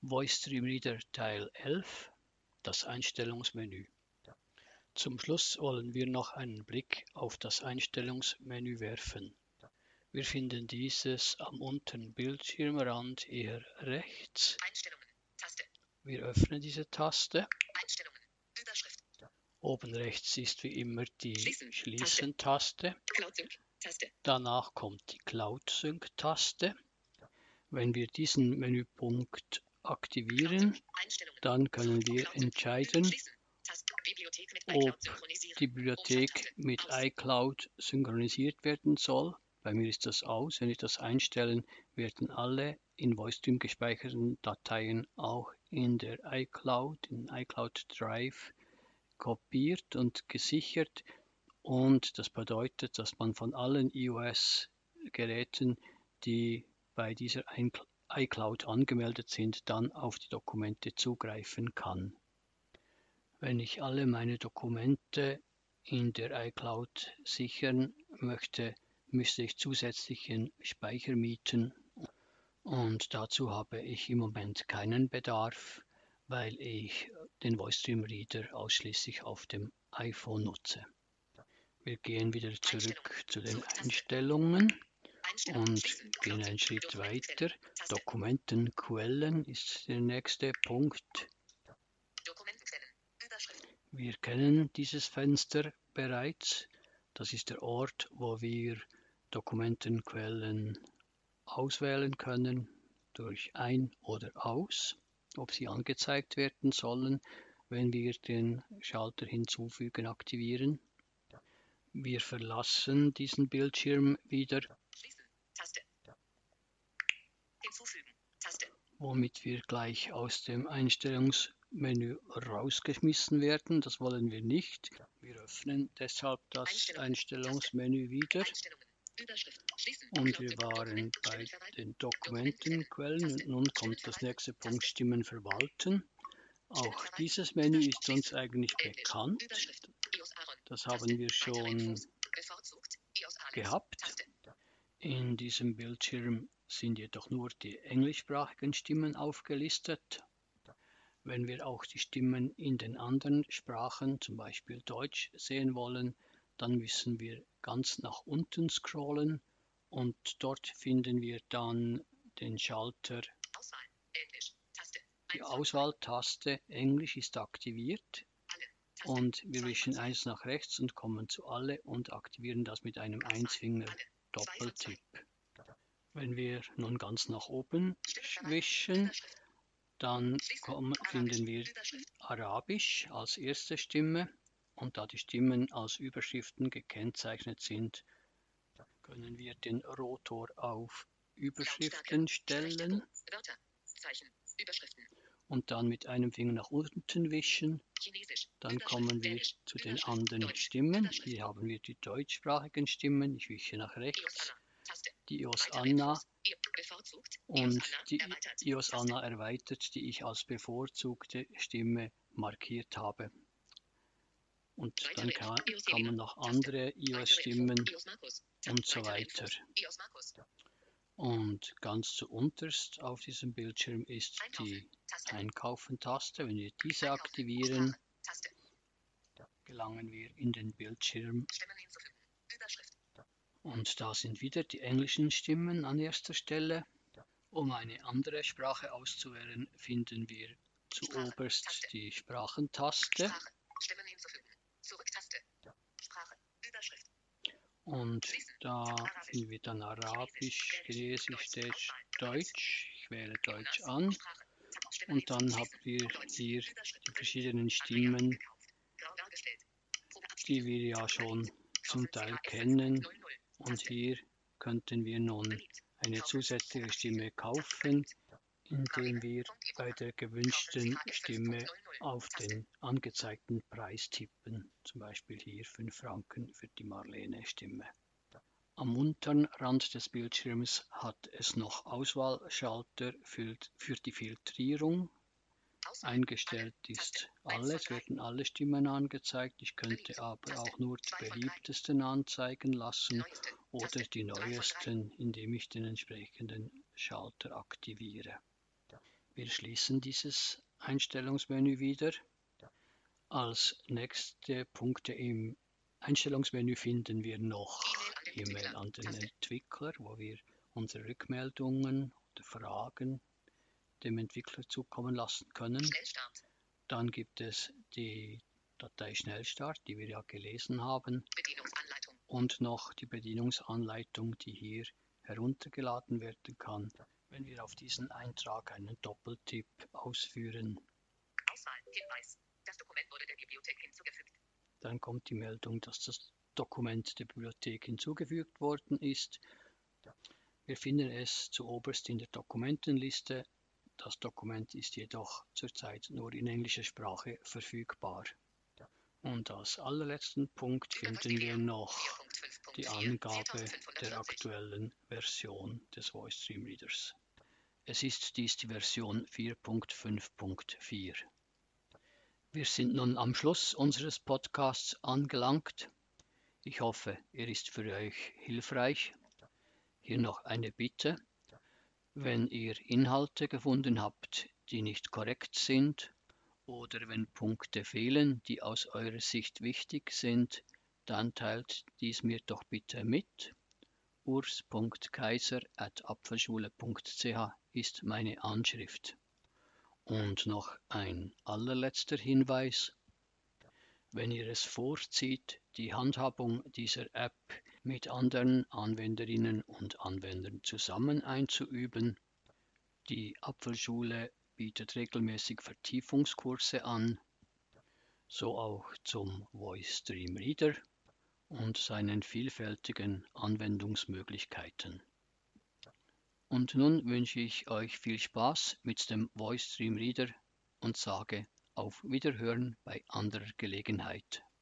VoiceStream Reader Teil 11, das Einstellungsmenü. Zum Schluss wollen wir noch einen Blick auf das Einstellungsmenü werfen. Wir finden dieses am unteren Bildschirmrand eher rechts. Einstellungen, Taste. Wir öffnen diese Taste. Einstellungen, Überschrift. Oben rechts ist wie immer die Schließen, Schließen-Taste. Cloud Sync, Taste. Danach kommt die Cloud Sync-Taste. Wenn wir diesen Menüpunkt aktivieren, Einstellungen. dann können wir Cloud Sync. entscheiden, Schließen. Taste. Bibliothek mit ob iCloud synchronisieren. die Bibliothek Umschalttaste. mit Aus. iCloud synchronisiert werden soll. Bei mir ist das aus. Wenn wir das einstellen, werden alle in VoiceStream gespeicherten Dateien auch in der iCloud, in iCloud Drive kopiert und gesichert. Und das bedeutet, dass man von allen iOS-Geräten, die bei dieser iCloud angemeldet sind, dann auf die Dokumente zugreifen kann. Wenn ich alle meine Dokumente in der iCloud sichern möchte, müsste ich zusätzlichen Speicher mieten und dazu habe ich im Moment keinen Bedarf, weil ich den VoiceStream Reader ausschließlich auf dem iPhone nutze. Wir gehen wieder zurück zu den Einstellungen und gehen einen Schritt weiter. Dokumentenquellen ist der nächste Punkt. Dokumentenquellen, Überschrift. Wir kennen dieses Fenster bereits. Das ist der Ort, wo wir Dokumentenquellen auswählen können durch Ein- oder Aus, ob sie angezeigt werden sollen, wenn wir den Schalter Hinzufügen aktivieren. Wir verlassen diesen Bildschirm wieder, Schließen, Taste. Hinzufügen, Taste. womit wir gleich aus dem Einstellungsmenü rausgeschmissen werden. Das wollen wir nicht. Wir öffnen deshalb das Einstellungsmenü wieder. Einstellungen, Überschrift. Schließen. Und Cloud wir Sync. waren bei Stimmen verwalten. den Dokumentenquellen und nun kommt das nächste Punkt Stimmen verwalten. Auch dieses Menü ist uns eigentlich bekannt. Überschrift. iOS Aaron. Das haben wir schon Bevorzugt. iOS Alex. gehabt. Taste. In diesem Bildschirm sind jedoch nur die englischsprachigen Stimmen aufgelistet. Wenn wir auch die Stimmen in den anderen Sprachen, zum Beispiel Deutsch, sehen wollen, dann müssen wir ganz nach unten scrollen und dort finden wir dann den Schalter. Auswahl. Englisch. Taste. Die Auswahltaste Englisch ist aktiviert Alle. Taste. und wir wischen eins nach rechts und kommen zu Alle und aktivieren das mit einem Einfinger-Doppeltipp. Wenn wir nun ganz nach oben wischen, dann finden wir Arabisch als erste Stimme und da die Stimmen als Überschriften gekennzeichnet sind, können wir den Rotor auf Überschriften stellen Wörter. Zeichen. Überschriften. und dann mit einem Finger nach unten wischen. Chinesisch. Dann kommen wir zu den anderen Stimmen. Hier haben wir die deutschsprachigen Stimmen. Ich wische nach rechts. Die iOS Anna und die iOS Anna erweitert, die ich als bevorzugte Stimme markiert habe. Und dann kann man noch andere iOS-Stimmen und so weiter. Und ganz zu unterst auf diesem Bildschirm ist die Einkaufen-Taste. Wenn wir diese aktivieren, gelangen wir in den Bildschirm. Und da sind wieder die englischen Stimmen an erster Stelle. Um eine andere Sprache auszuwählen, finden wir zuoberst die Sprachentaste. Stimmen hinzufügen. Zurücktaste. Sprache. Überschrift. Und da finden wir dann Arabisch, Chinesisch, Deutsch. Ich wähle Deutsch an. Und dann haben wir hier die verschiedenen Stimmen, die wir ja schon zum Teil kennen. Und hier könnten wir nun eine zusätzliche Stimme kaufen, indem wir bei der gewünschten Stimme auf den angezeigten Preis tippen. Zum Beispiel hier 5 Franken für die Marlene-Stimme. Am unteren Rand des Bildschirms hat es noch Auswahlschalter für die Filtrierung. Eingestellt ist alles, werden alle Stimmen angezeigt. Ich könnte aber auch nur die beliebtesten anzeigen lassen oder die neuesten, indem ich den entsprechenden Schalter aktiviere. Wir schließen dieses Einstellungsmenü wieder. Als nächste Punkte im Einstellungsmenü finden wir noch E-Mail an den Entwickler, wo wir unsere Rückmeldungen oder Fragen dem Entwickler zukommen lassen können. Schnellstart. Dann gibt es die Datei Schnellstart, die wir ja gelesen haben, Bedienungsanleitung. und noch die Bedienungsanleitung, die hier heruntergeladen werden kann, wenn wir auf diesen Eintrag einen Doppeltipp ausführen. Auswahl. Hinweis. Das Dokument wurde der Bibliothek hinzugefügt. Dann kommt die Meldung, dass das Dokument der Bibliothek hinzugefügt worden ist. Wir finden es zuoberst in der Dokumentenliste. Das Dokument ist jedoch zurzeit nur in englischer Sprache verfügbar. Und als allerletzten Punkt finden wir noch die Angabe der aktuellen Version des VoiceStream Readers. Es ist dies die Version 4.5.4. Wir sind nun am Schluss unseres Podcasts angelangt. Ich hoffe, er ist für euch hilfreich. Hier noch eine Bitte. Wenn ihr Inhalte gefunden habt, die nicht korrekt sind, oder wenn Punkte fehlen, die aus eurer Sicht wichtig sind, dann teilt dies mir doch bitte mit. urs.kaiser@apfelschule.ch ist meine Anschrift. Und noch ein allerletzter Hinweis. Wenn ihr es vorzieht, die Handhabung dieser App mit anderen Anwenderinnen und Anwendern zusammen einzuüben, die Apfelschule bietet regelmäßig Vertiefungskurse an, so auch zum VoiceStream Reader und seinen vielfältigen Anwendungsmöglichkeiten. Und nun wünsche ich euch viel Spaß mit dem VoiceStream Reader und sage auf Wiederhören bei anderer Gelegenheit.